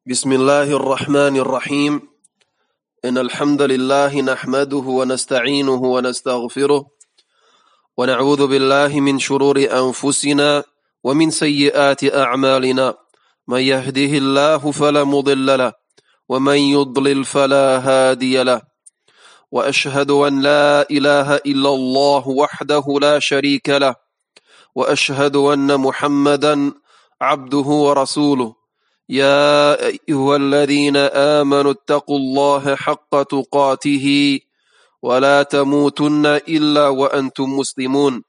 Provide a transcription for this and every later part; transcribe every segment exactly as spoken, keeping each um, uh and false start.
بسم الله الرحمن الرحيم إن الحمد لله نحمده ونستعينه ونستغفره ونعوذ بالله من شرور أنفسنا ومن سيئات أعمالنا من يهده الله فلا مضل له ومن يضلل فلا هادي له وأشهد أن لا إله إلا الله وحده لا شريك له وأشهد أن محمدا عبده ورسوله يا أيها الذين آمنوا اتقوا الله حق تقاته ولا تموتن إلا وأنتم مسلمون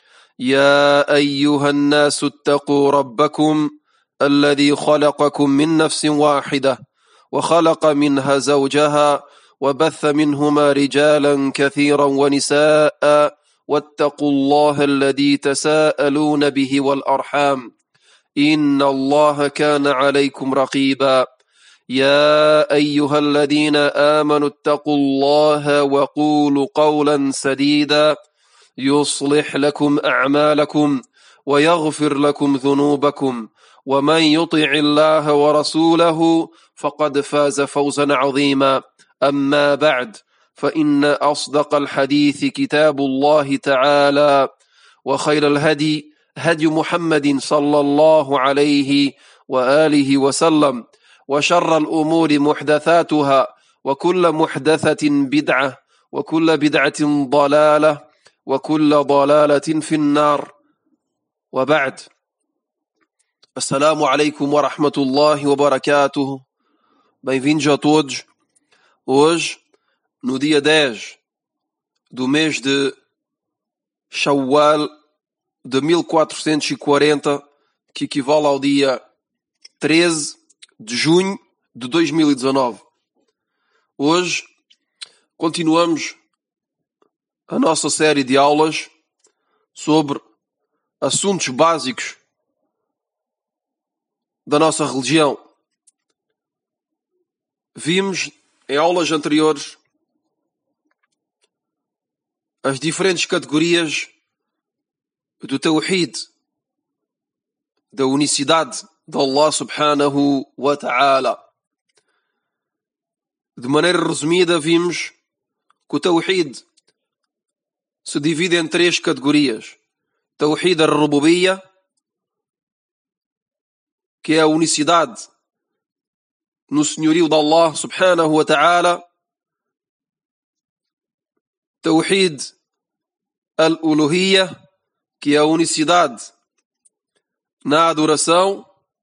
يا أيها الناس اتقوا ربكم الذي خلقكم من نفس واحدة وخلق منها زوجها وبث منهما رجالا كثيرا ونساء واتقوا الله الذي تساءلون به والأرحام إن الله كان عليكم رقيبا يا أيها الذين آمنوا اتقوا الله وقولوا قولا سديدا يصلح لكم أعمالكم ويغفر لكم ذنوبكم ومن يطع الله ورسوله فقد فاز فوزا عظيما أما بعد فإن أصدق الحديث كتاب الله تعالى وخير الهدي هدي محمد صلى الله عليه وآله وسلم وشر الأمور محدثاتها وكل محدثة بدعة وكل بدعة ضلالة وكل ضلالة في النار وبعد السلام عليكم ورحمة الله وبركاته. Bem-vindos a todos. Hoje, no dia dez do mês de Shawwal de mil quatrocentos e quarenta, que equivale ao dia treze de junho de dois mil e dezanove. Hoje continuamos a nossa série de aulas sobre assuntos básicos da nossa religião. Vimos em aulas anteriores as diferentes categorias do Tawhid, da unicidade de Allah subhanahu wa ta'ala. De maneira resumida, vimos que o Tawhid se divide em três categorias. Tawhid al-Rububiyya, que é a unicidade no senhorio de Allah subhanahu wa ta'ala. Tawhid al-Uluhiyya, que é a unicidade na adoração,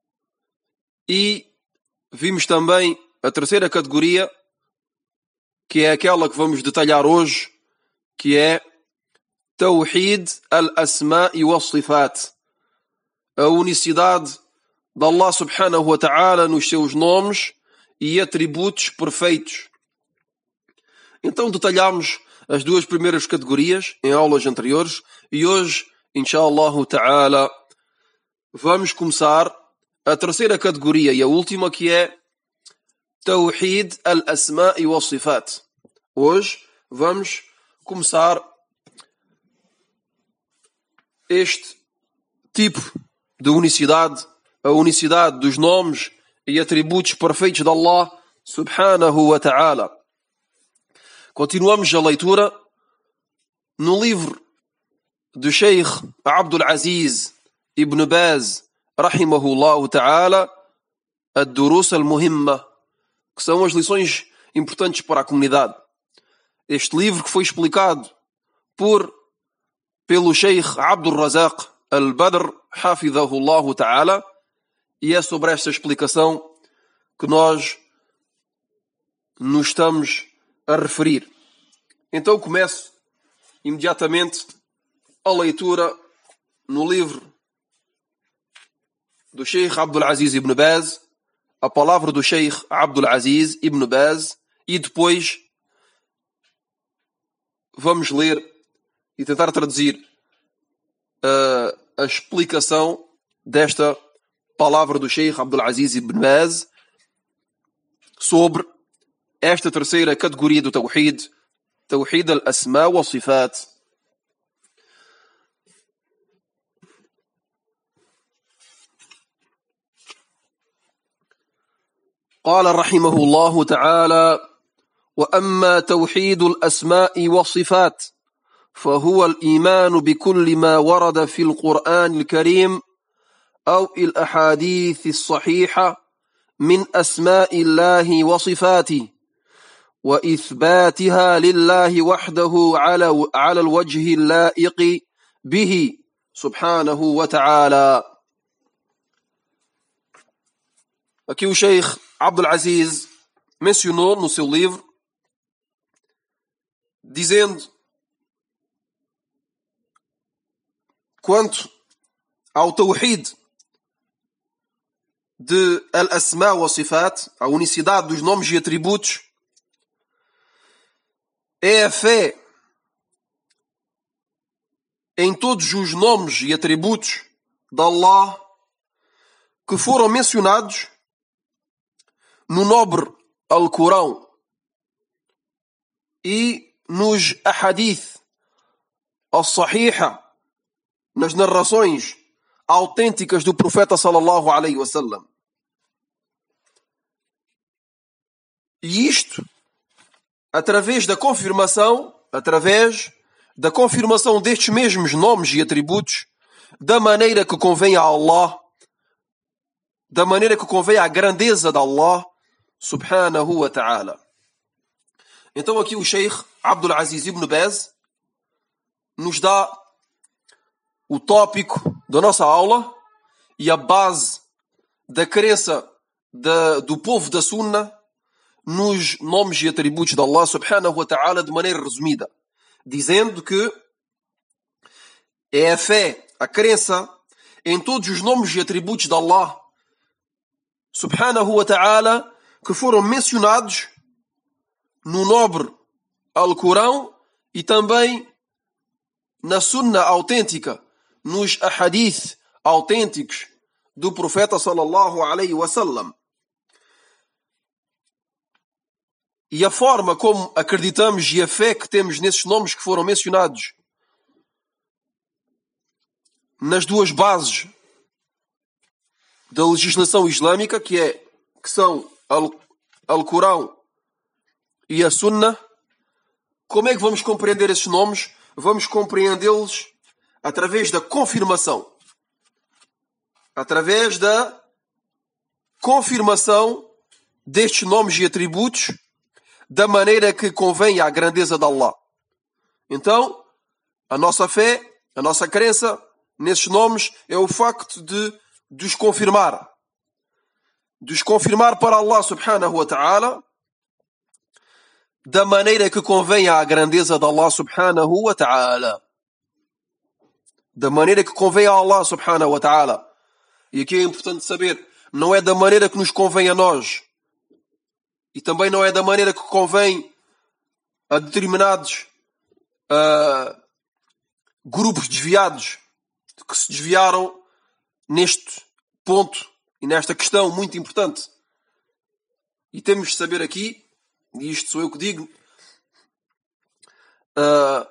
e vimos também a terceira categoria, que é aquela que vamos detalhar hoje, que é Tawhid al-Asma'i was-Sifat, a unicidade de Allah subhanahu wa ta'ala nos seus nomes e atributos perfeitos. Então detalhamos as duas primeiras categorias em aulas anteriores e hoje, inshallah ta'ala, vamos começar a terceira categoria e a última, que é Tawhid al-Asma'i was-Sifat. Hoje vamos começar este tipo de unicidade, a unicidade dos nomes e atributos perfeitos de Allah subhanahu wa ta'ala. Continuamos a leitura no livro do Sheikh Abdul Aziz Ibn Baz rahimahullah ta'ala, Ad-Durus al-Muhimma, que são as lições importantes para a comunidade. Este livro que foi explicado por pelo Sheikh Abdul Razak al-Badr hafidhahullah ta'ala, e é sobre esta explicação que nós nos estamos a referir. Então começo imediatamente a leitura no livro do Sheikh Abdul Aziz Ibn Baz, a palavra do Sheikh Abdul Aziz Ibn Baz, e depois vamos ler e tentar traduzir uh, a explicação desta palavra do Sheikh Abdul Aziz Ibn Baz sobre esta terceira categoria do Tawhid, Tawhid al-Asma wa Sifat. قال رحمه الله تعالى: وأما توحيد الأسماء والصفات فهو الإيمان بكل ما ورد في القرآن الكريم أو الأحاديث الصحيحة من أسماء الله وصفاته وإثباتها لله وحده على على الوجه اللائق به سبحانه وتعالى. Aqui o Sheikh Abdul Aziz mencionou no seu livro, dizendo quanto ao Tawhid de Al-Asma wa Sifat, a unicidade dos nomes e atributos, é a fé em todos os nomes e atributos de Allah que foram mencionados no nobre Alcorão e nos Ahadith al-Sahiha, nas narrações autênticas do profeta sallallahu alaihi wasallam. E isto através da confirmação, através da confirmação destes mesmos nomes e atributos, da maneira que convém a Allah, da maneira que convém à grandeza de Allah subhanahu wa ta'ala. Então aqui o Sheikh Abdul Aziz ibn Baz nos dá o tópico da nossa aula e a base da crença da, do povo da Sunna nos nomes e atributos de Allah subhanahu wa ta'ala de maneira resumida, dizendo que é a fé, a crença em todos os nomes e atributos de Allah subhanahu wa ta'ala que foram mencionados no nobre Alcorão e também na Sunna autêntica, nos Ahadith autênticos do profeta sallallahu alaihi wasallam. E a forma como acreditamos e a fé que temos nesses nomes que foram mencionados nas duas bases da legislação islâmica, que, é, que são Alcorão e a Sunna, como é que vamos compreender esses nomes? Vamos compreendê-los através da confirmação. Através da confirmação destes nomes e atributos da maneira que convém à grandeza de Allah. Então, a nossa fé, a nossa crença nesses nomes é o facto de, de os confirmar. De os confirmar para Allah subhanahu wa ta'ala da maneira que convém à grandeza de Allah subhanahu wa ta'ala. Da maneira que convém a Allah subhanahu wa ta'ala. E aqui é importante saber, não é da maneira que nos convém a nós. E também não é da maneira que convém a determinados uh, grupos desviados que se desviaram neste ponto e nesta questão muito importante. E temos de saber aqui, e isto sou eu que digo, uh,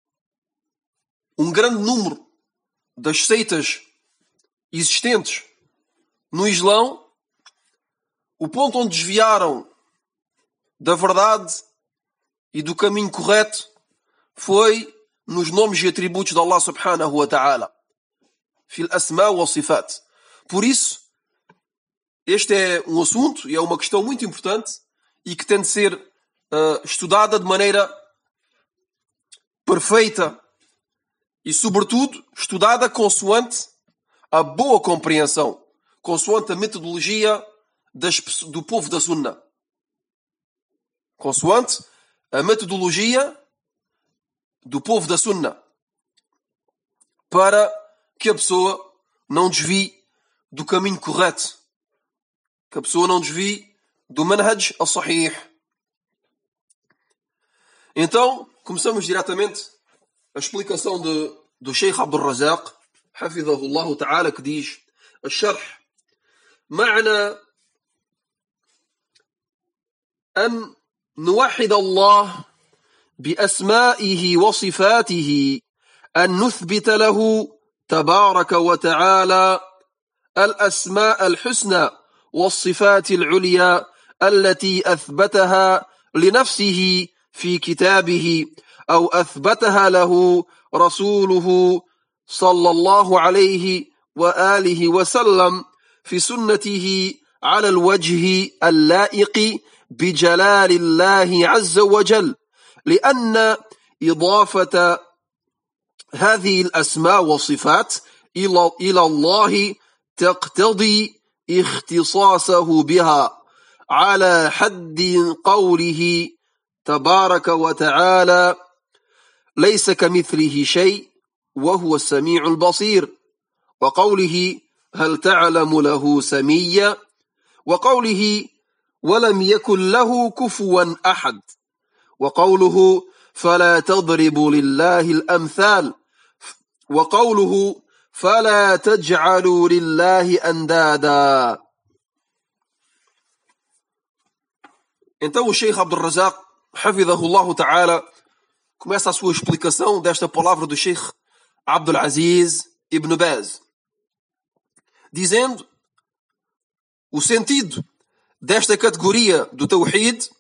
um grande número das seitas existentes no Islão, o ponto onde desviaram da verdade e do caminho correto foi nos nomes e atributos de Allah subhanahu wa ta'ala. Fil asma wa sifat. Por isso, este é um assunto e é uma questão muito importante e que tem de ser uh, estudada de maneira perfeita e, sobretudo, estudada consoante a boa compreensão, consoante a metodologia das, do povo da Sunna. Consoante a metodologia do povo da Sunna, para que a pessoa não desvie do caminho correto, que a pessoa não desvie do manhaj al-sahih. Então, começamos diretamente a explicação de, do Sheikh Abdul Razak, hafidhahullah ta'ala, que diz: الشرح معنى أن نوحد الله بأسمائه وصفاته أن نثبت له تبارك وتعالى الأسماء الحسنى والصفات العليا التي أثبتها لنفسه في كتابه أو أثبتها له رسوله صلى الله عليه وآله وسلم في سنته على الوجه اللائق بجلال الله عز وجل، لأن إضافة هذه الأسماء والصفات إلى إلى الله تقتضي اختصاصه بها على حد قوله تبارك وتعالى: ليس كمثله شيء وهو السميع البصير، وقوله: هل تعلم له سميا، وقوله: ولم يكن له كفوا أحد، وقوله: فلا تضربوا لله الأمثال، وقوله: فلا تجعلوا لله أندادا. Então o Sheikh Abdul Razak, hafidhahullah ta'ala, começa a sua explicação desta palavra do Sheikh Abdul Aziz Ibn Baz, dizendo: o sentido desta categoria do Tawhid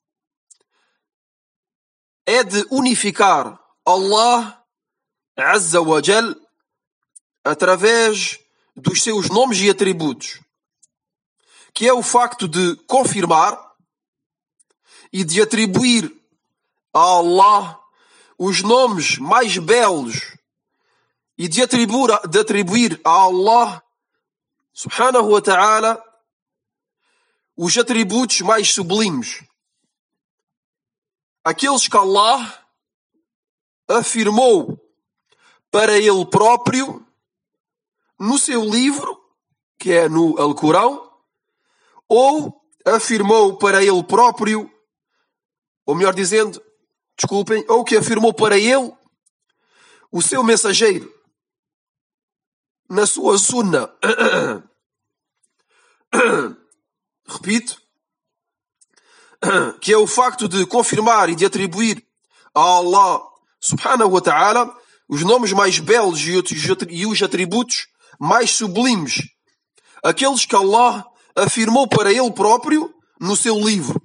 é de unificar Allah Azza wa Jal através dos seus nomes e atributos, que é o facto de confirmar e de atribuir a Allah os nomes mais belos e de atribuir, de atribuir a Allah subhanahu wa ta'ala os atributos mais sublimes, aqueles que Allah afirmou para Ele próprio no seu livro, que é no Alcorão, ou afirmou para Ele próprio, ou melhor dizendo, desculpem, ou que afirmou para Ele o seu mensageiro na sua sunna. Repito, que é o facto de confirmar e de atribuir a Allah subhanahu wa ta'ala os nomes mais belos e os atributos mais sublimes, aqueles que Allah afirmou para Ele próprio no seu livro,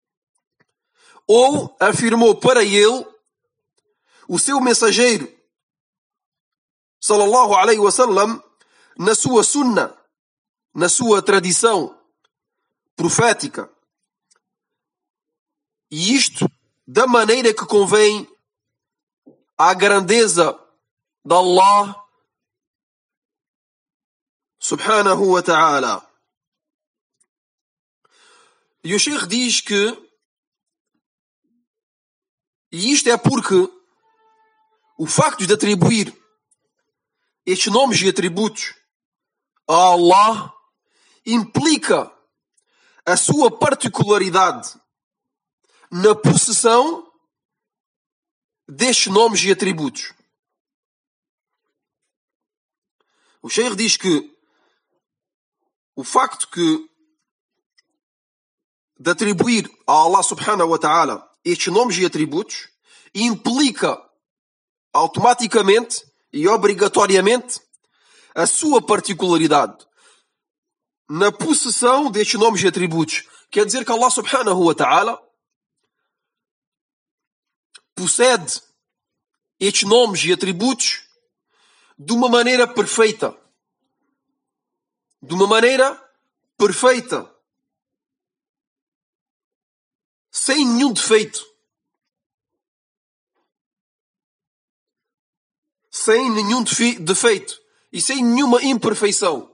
ou afirmou para Ele o seu mensageiro sallallahu alaihi wasallam na sua sunna, na sua tradição profética. E isto da maneira que convém à grandeza de Allah subhanahu wa ta'ala. E o Sheikh diz que, e isto é porque o facto de atribuir estes nomes e atributos a Allah implica a sua particularidade na possessão destes nomes e atributos. O Sheikh diz que o facto que de atribuir a Allah subhanahu wa ta'ala estes nomes e atributos implica automaticamente e obrigatoriamente a sua particularidade na possessão destes nomes e atributos. Quer dizer que Allah subhanahu wa ta'ala possede estes nomes e atributos de uma maneira perfeita. De uma maneira perfeita. Sem nenhum defeito. Sem nenhum defeito. E sem nenhuma imperfeição.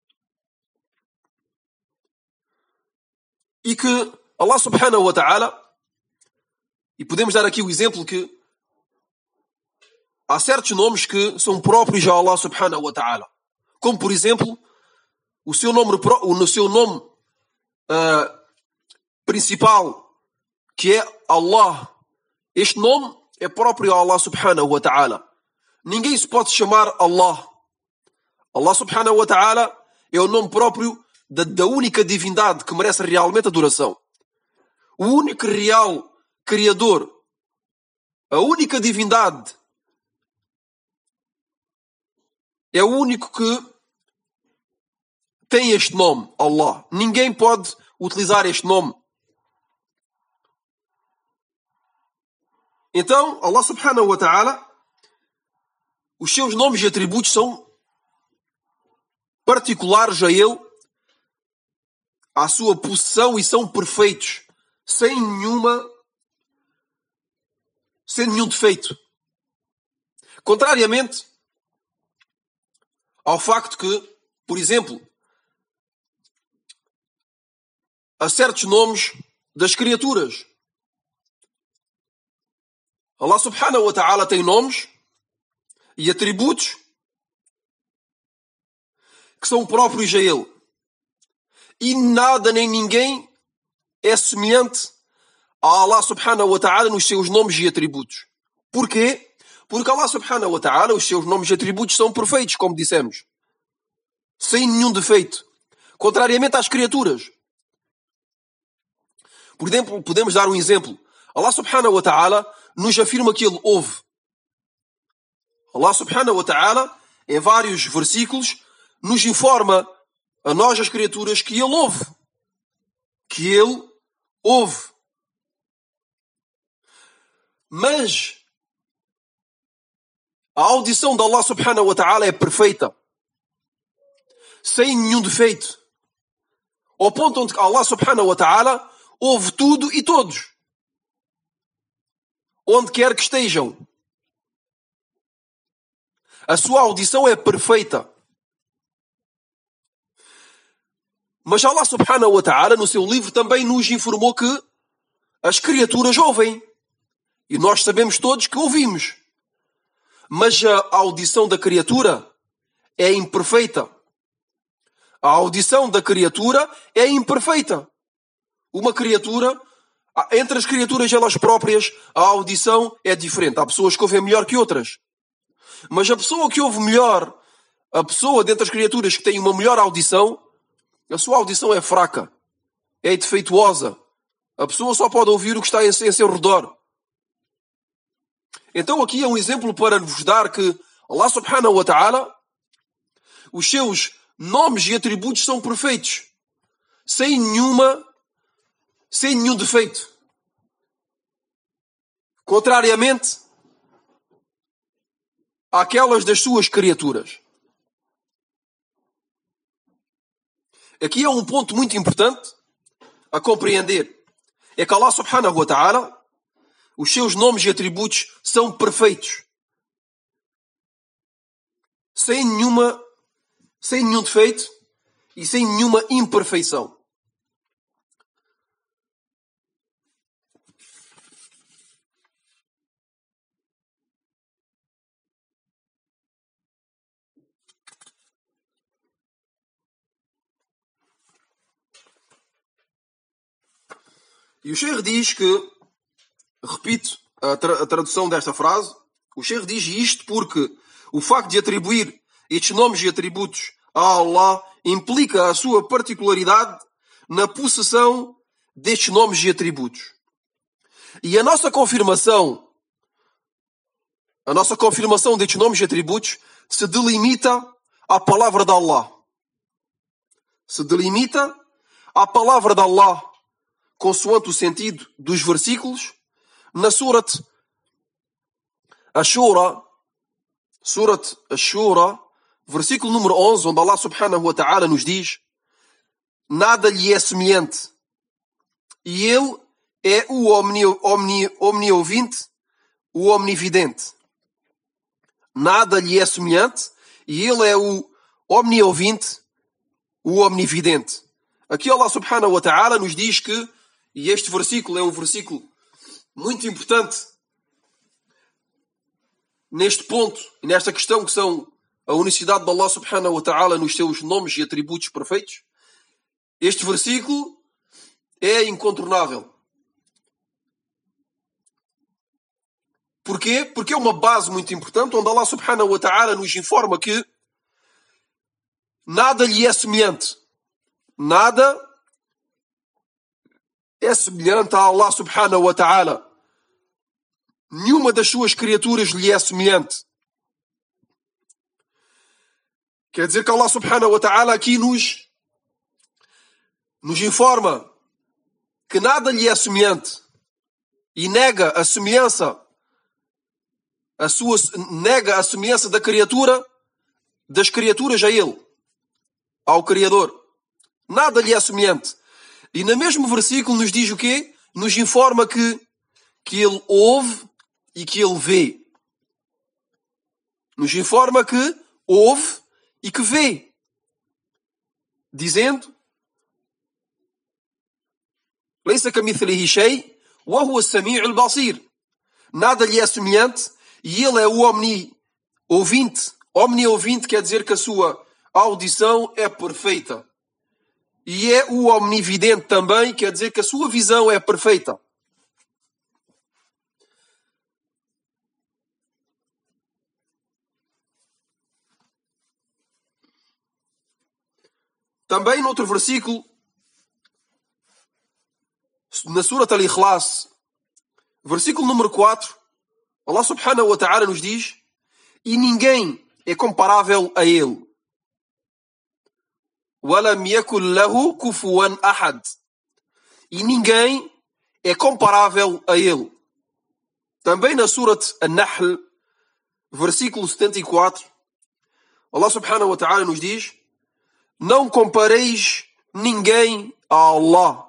E que Allah subhanahu wa ta'ala, e podemos dar aqui o exemplo que há certos nomes que são próprios a Allah subhanahu wa ta'ala. Como, por exemplo, o seu nome, no seu nome uh, principal, que é Allah. Este nome é próprio a Allah subhanahu wa ta'ala. Ninguém se pode chamar Allah. Allah subhanahu wa ta'ala é o nome próprio da, da única divindade que merece realmente adoração. O único real Criador, a única divindade, é o único que tem este nome, Allah. Ninguém pode utilizar este nome. Então, Allah subhanahu wa ta'ala, os seus nomes e atributos são particulares a Ele, à sua possessão, e são perfeitos, sem nenhuma, sem nenhum defeito. Contrariamente ao facto que, por exemplo, há certos nomes das criaturas. Allah subhanahu wa ta'ala tem nomes e atributos que são próprios a Ele. E nada nem ninguém é semelhante a Allah subhanahu wa ta'ala nos seus nomes e atributos. Porquê? Porque Allah subhanahu wa ta'ala, os seus nomes e atributos são perfeitos, como dissemos. Sem nenhum defeito. Contrariamente às criaturas. Por exemplo, podemos dar um exemplo. Allah subhanahu wa ta'ala nos afirma que Ele ouve. Allah subhanahu wa ta'ala, em vários versículos, nos informa a nós, as criaturas, que Ele ouve. Que Ele ouve. Mas a audição de Allah subhanahu wa ta'ala é perfeita. Sem nenhum defeito. Ao ponto onde Allah subhanahu wa ta'ala ouve tudo e todos. Onde quer que estejam. A sua audição é perfeita. Mas Allah subhanahu wa ta'ala, no seu livro, também nos informou que as criaturas ouvem. E nós sabemos todos que ouvimos. Mas a audição da criatura é imperfeita. A audição da criatura é imperfeita. Uma criatura, entre as criaturas elas próprias, a audição é diferente. Há pessoas que ouvem melhor que outras. Mas a pessoa que ouve melhor, a pessoa dentre as criaturas que tem uma melhor audição, a sua audição é fraca, é defeituosa. A pessoa só pode ouvir o que está em seu redor. Então aqui é um exemplo para vos dar que Allah subhanahu wa ta'ala, os seus nomes e atributos são perfeitos. Sem nenhuma, sem nenhum defeito. Contrariamente àquelas das suas criaturas. Aqui é um ponto muito importante a compreender. É que Allah subhanahu wa ta'ala, os seus nomes e atributos são perfeitos. Sem nenhuma, sem nenhum defeito e sem nenhuma imperfeição. E o Sheikh diz que, repito a, tra- a tradução desta frase, o Sheikh diz isto porque o facto de atribuir estes nomes e atributos a Allah implica a sua particularidade na possessão destes nomes e atributos. E a nossa confirmação, a nossa confirmação destes nomes e atributos se delimita à palavra de Allah. Se delimita à palavra de Allah, consoante o sentido dos versículos, na Surat Ash-Shura, Surat Ash-Shura, versículo número onze, onde Allah subhanahu wa ta'ala nos diz: nada lhe é semelhante. E Ele é o omni, omni, omni-ouvinte, o omnividente. Nada lhe é semelhante. E Ele é o omni-ouvinte, o omnividente. Aqui Allah subhanahu wa ta'ala nos diz que, e este versículo é um versículo muito importante neste ponto e nesta questão, que são a unicidade de Allah subhanahu wa ta'ala nos seus nomes e atributos perfeitos. Este versículo é incontornável. Porquê? Porque é uma base muito importante onde Allah subhanahu wa ta'ala nos informa que nada lhe é semelhante. Nada é semelhante a Allah subhanahu wa ta'ala. Nenhuma das suas criaturas lhe é semelhante. Quer dizer que Allah subhanahu wa ta'ala aqui nos, nos informa que nada lhe é semelhante e nega a semelhança, a sua, nega a semelhança da criatura, das criaturas a ele, ao Criador. Nada lhe é semelhante. E no mesmo versículo nos diz o quê? Nos informa que, que ele ouve e que ele vê. Nos informa que ouve e que vê. Dizendo: Laysa kamithlihi shay wa huwa as-sami'ul basir. Nada lhe é semelhante e ele é o omni-ouvinte. Omni-ouvinte quer dizer que a sua audição é perfeita. E é o omnividente também, quer dizer que a sua visão é perfeita. Também noutro versículo, na Surat Al-Ikhlas, versículo número quatro, Allah subhanahu wa ta'ala nos diz: e ninguém é comparável a ele. وَلَمْ يَكُنْ لَهُ كُفُوًا أَحَدٌ. E ninguém é comparável a ele. Também na Surat An-Nahl, versículo setenta e quatro, Allah subhanahu wa ta'ala nos diz: não compareis ninguém a Allah.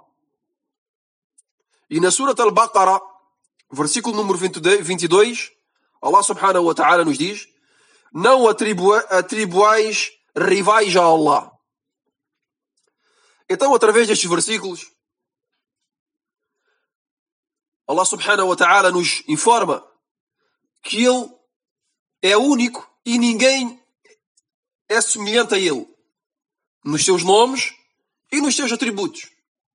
E na Surat Al-Baqarah, versículo número vinte e dois, Allah subhanahu wa ta'ala nos diz: não atribuais rivais a Allah. Então, através destes versículos, Allah subhanahu wa ta'ala nos informa que Ele é único e ninguém é semelhante a Ele, nos seus nomes e nos seus atributos.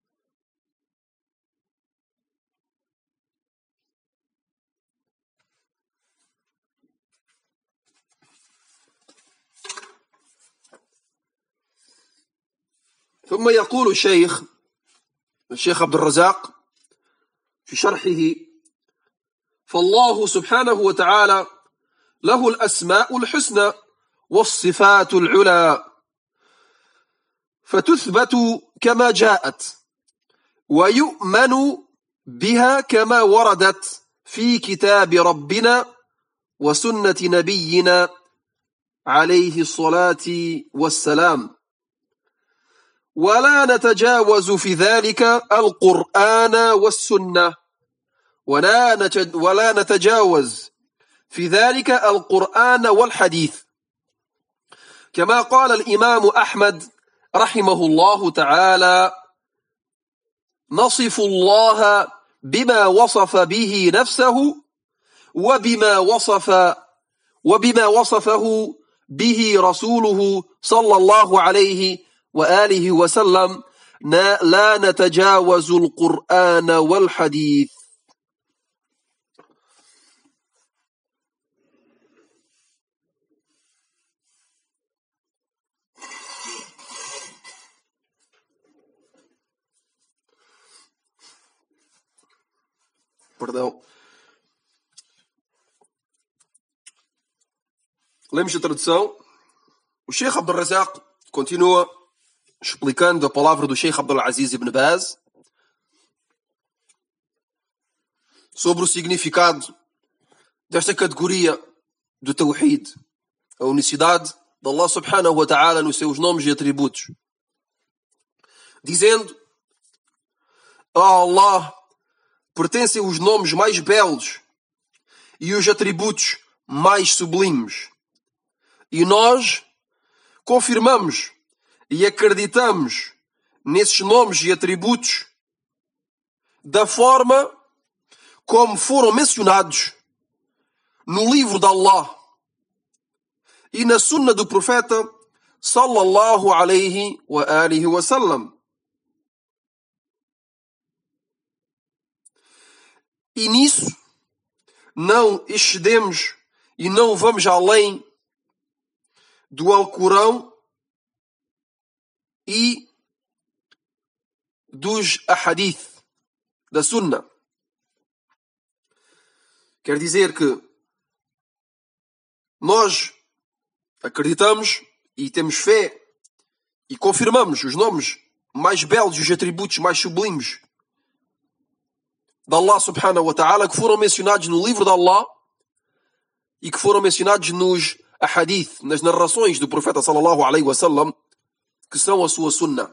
ثم يقول الشيخ الشيخ عبد الرزاق في شرحه: فالله سبحانه وتعالى له الأسماء الحسنى والصفات العلى، فتثبت كما جاءت ويؤمن بها كما وردت في كتاب ربنا وسنة نبينا عليه الصلاة والسلام، ولا نتجاوز في ذلك القرآن والسنة، ولا نتجاوز في ذلك القرآن والحديث، كما قال الإمام أحمد رحمه الله تعالى: نصف الله بما وصف به نفسه وبما وصف وبما وصفه به رسوله صلى الله عليه وآله وسلم، لا نتجاوز القرآن والحديث. Perdão. Lemos a tradução. O Sheikh Abdul Razak continua explicando a palavra do Sheikh Abdul Aziz ibn Baz sobre o significado desta categoria do Tawhid, a unicidade de Allah subhanahu wa ta'ala nos seus nomes e atributos, dizendo: a Allah pertencem os nomes mais belos e os atributos mais sublimes, e nós confirmamos e acreditamos nesses nomes e atributos da forma como foram mencionados no livro de Allah e na sunna do profeta sallallahu alayhi wa alihi wa sallam. E nisso não excedemos e não vamos além do Alcorão e dos ahadith, da sunna. Quer dizer que nós acreditamos e temos fé e confirmamos os nomes mais belos e os atributos mais sublimes de Allah subhanahu wa ta'ala que foram mencionados no livro de Allah e que foram mencionados nos ahadith, nas narrações do profeta sallallahu alaihi wasallam, que são a sua sunnah.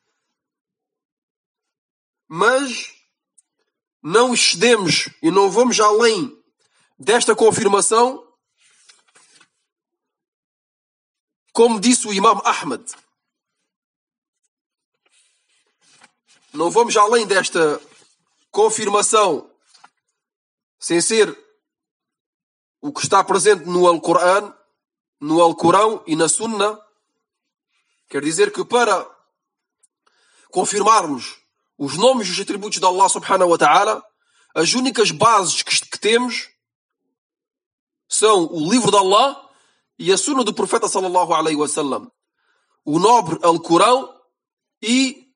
Mas não excedemos e não vamos além desta confirmação, como disse o Imam Ahmad. Não vamos além desta confirmação sem ser o que está presente no Alcorão, no Alcorão e na Sunnah. Quer dizer que para confirmarmos os nomes e os atributos de Allah subhanahu wa ta'ala, as únicas bases que, que temos são o livro de Allah e a Sunnah do profeta sallallahu alaihi wasallam, o nobre Alcorão e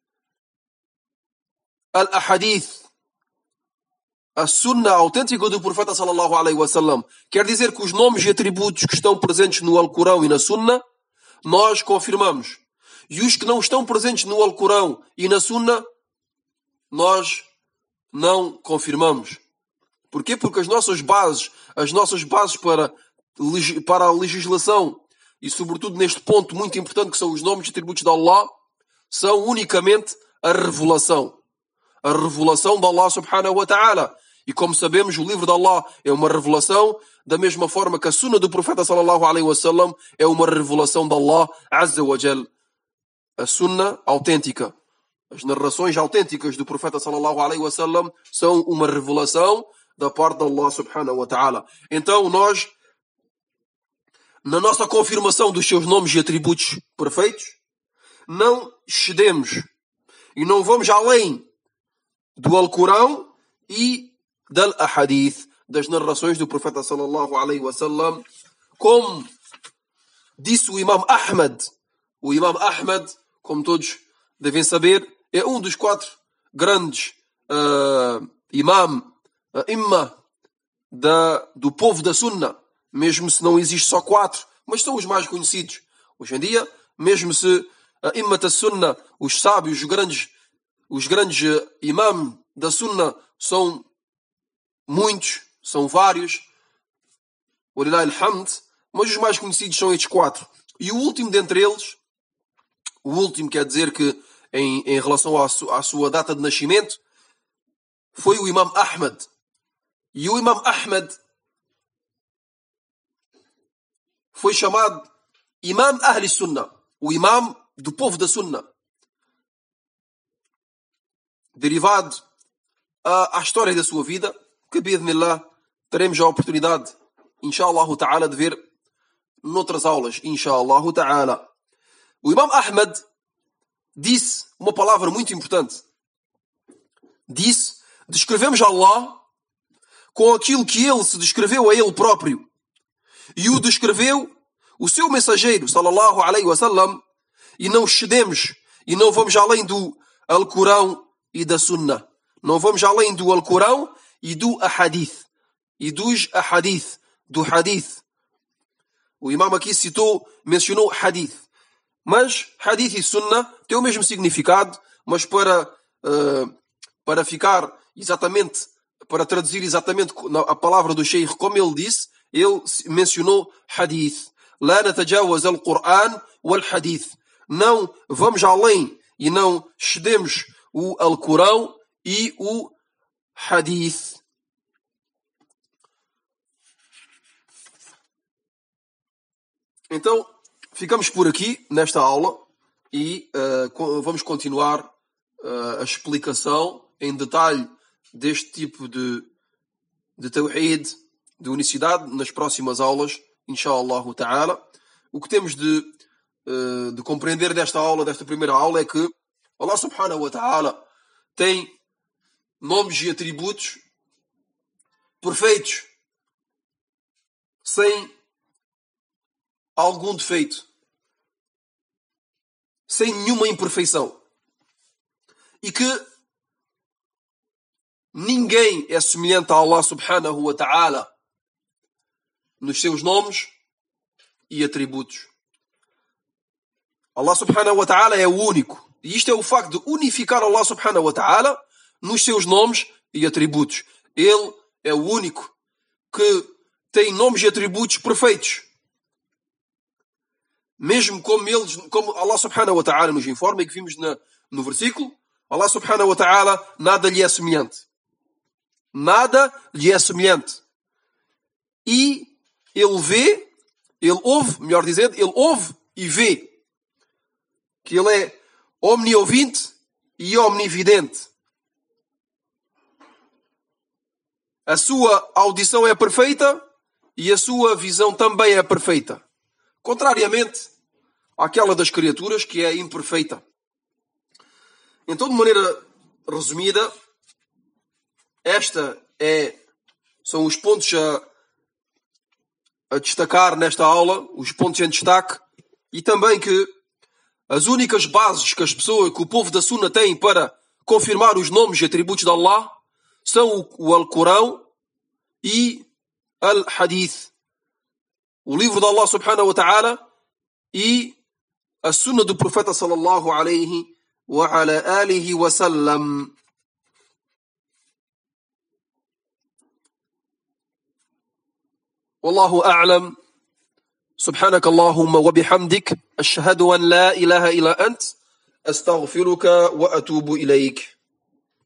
al-ahadith, a Sunnah autêntica do profeta sallallahu alaihi wasallam. Quer dizer que os nomes e atributos que estão presentes no Alcorão e na Sunnah, nós confirmamos. E os que não estão presentes no Alcorão e na Sunnah, nós não confirmamos. Porquê? Porque as nossas bases, as nossas bases para, para a legislação, e sobretudo neste ponto muito importante que são os nomes e atributos de Allah, são unicamente a revelação. A revelação de Allah subhanahu wa ta'ala. E como sabemos, o livro de Allah é uma revelação, da mesma forma que a Sunnah do profeta sallallahu alaihi wasallam é uma revelação de Allah azza wa jal. A Sunnah autêntica, as narrações autênticas do profeta sallallahu alaihi wasallam são uma revelação da parte de Allah subhanahu wa ta'ala. Então nós, na nossa confirmação dos seus nomes e atributos perfeitos, não excedemos e não vamos além do Alcorão e del ahadith, das narrações do profeta sallallahu alaihi wasallam, como disse o Imam Ahmad. O Imam Ahmad, como todos devem saber, é um dos quatro grandes uh, imam, uh, imma da, do povo da Sunnah, mesmo se não existe só quatro, mas são os mais conhecidos. Hoje em dia, mesmo se a uh, imma da Sunnah, os sábios, os grandes, os grandes uh, imam da Sunnah são muitos, são vários, walillah alhamd, mas os mais conhecidos são estes quatro. E o último dentre eles, o último quer dizer que em, em relação à, su, à sua data de nascimento, foi o Imam Ahmad. E o Imam Ahmad foi chamado Imam Ahli Sunnah, o Imam do povo da Sunnah, derivado à, à história da sua vida, que bi'idhnillah teremos a oportunidade, inshallah ta'ala, de ver noutras aulas, inshallah ta'ala. O Imam Ahmad disse uma palavra muito importante. Disse, descrevemos Allah com aquilo que ele se descreveu a ele próprio. E o descreveu o seu mensageiro, sallallahu alaihi wasallam, e não excedemos e não vamos além do Alcorão e da Sunnah. Não vamos além do Alcorão e do Ahadith. E dos Ahadith, do Hadith. O Imam aqui citou, mencionou Hadith. Mas Hadith e Sunnah têm o mesmo significado, mas para, uh, para ficar exatamente, para traduzir exatamente a palavra do Sheikh, como ele disse, ele mencionou Hadith. La natajawaz al-Qur'an wal-Hadith. Não vamos além e não cedemos o Alcorão e o Hadith. Então, ficamos por aqui nesta aula e uh, vamos continuar uh, a explicação em detalhe deste tipo de, de tawhid, de unicidade, nas próximas aulas, inshallah ta'ala. O que temos de, uh, de compreender desta aula, desta primeira aula, é que Allah subhanahu wa ta'ala tem nomes e atributos perfeitos, sem algum defeito, sem nenhuma imperfeição, e que ninguém é semelhante a Allah subhanahu wa ta'ala nos seus nomes e atributos. Allah subhanahu wa ta'ala é o único, e isto é o facto de unificar Allah subhanahu wa ta'ala nos seus nomes e atributos. Ele é o único que tem nomes e atributos perfeitos. Mesmo como, eles, como Allah subhanahu wa ta'ala nos informa, e que vimos na, no versículo, Allah subhanahu wa ta'ala nada lhe é semelhante. Nada lhe é semelhante. E ele vê, ele ouve, melhor dizendo, ele ouve e vê. Que ele é omniovinte e omnividente. A sua audição é perfeita e a sua visão também é perfeita. Contrariamente àquela das criaturas que é imperfeita. Então, de maneira resumida, esta é, são os pontos a, a destacar nesta aula, os pontos em destaque, e também que as únicas bases que as pessoas, que o povo da Sunna tem para confirmar os nomes e atributos de Allah são o, o Alcorão e Al-Hadith. O livro de Allah subhanahu wa ta'ala e a Sunna do Profeta sallallahu alayhi wa ala alihi wa sallam. Wallahu a'lam. سبحانك اللهم وبحمدك أشهد أن لا إله إلا أنت أستغفرك وأتوب إليك.